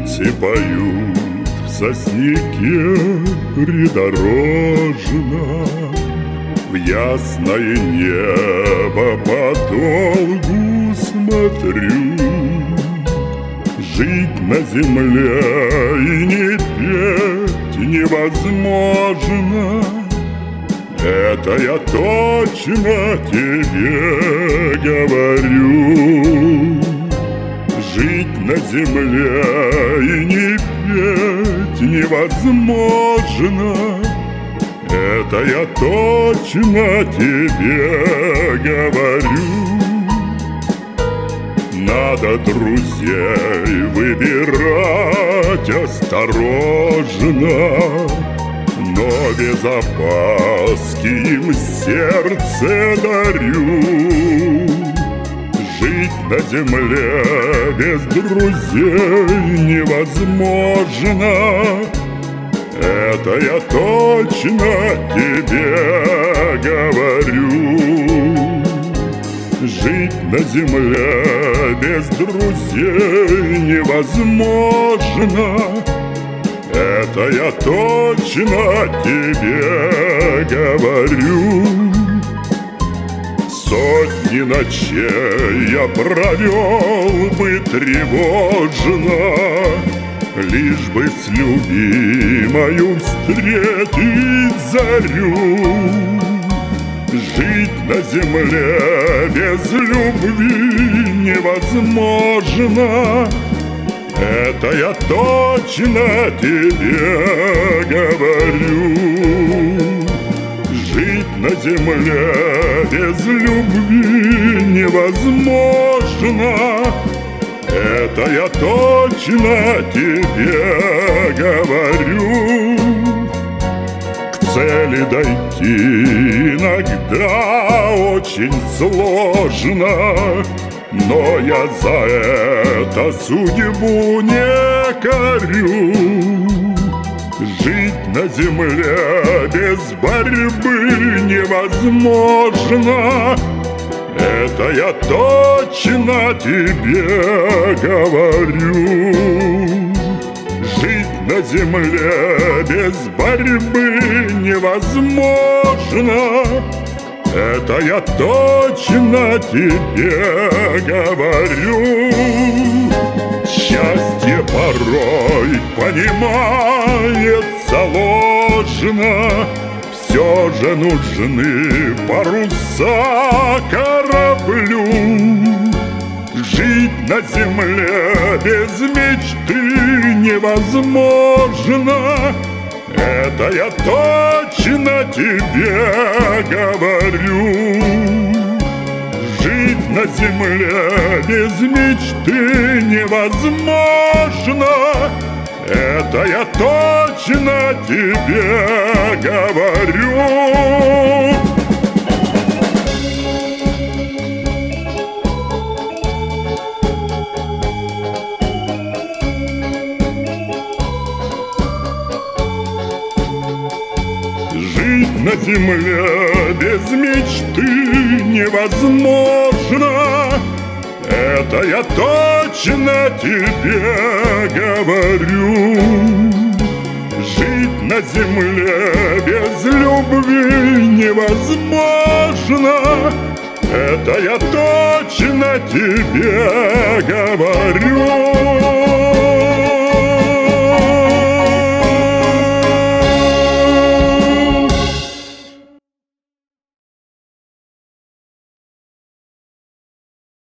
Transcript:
птицы поют в сосняке придорожно. В ясное небо подолгу смотрю. Жить на земле и не петь невозможно. Это я точно тебе говорю. Жить на земле и не петь невозможно. Это я точно тебе говорю. Надо друзей выбирать осторожно, но без опаски им сердце дарю. Жить на земле без друзей невозможно. Это я точно тебе говорю. Жить на земле без друзей невозможно. Это я точно тебе говорю. Сотни ночей я провел бы тревожно, лишь бы с любимою встретить зарю. Жить на земле без любви невозможно. Это я точно тебе говорю. Жить на земле без любви невозможно. Это я точно тебе говорю. К цели дойти иногда очень сложно, но я за это судьбу не корю. Жить на земле без борьбы невозможно. Это я точно тебе говорю. Жить на земле без борьбы невозможно. Это я точно тебе говорю. Счастье порой понимается ложно. Все же нужны паруса кораблю. Жить на земле без мечты невозможно. Это я точно тебе говорю. Жить на земле без мечты невозможно. Это я точно тебе говорю. Жить на земле без мечты невозможно. Это я точно тебе говорю. Жить на земле без любви невозможно. Это я точно тебе говорю.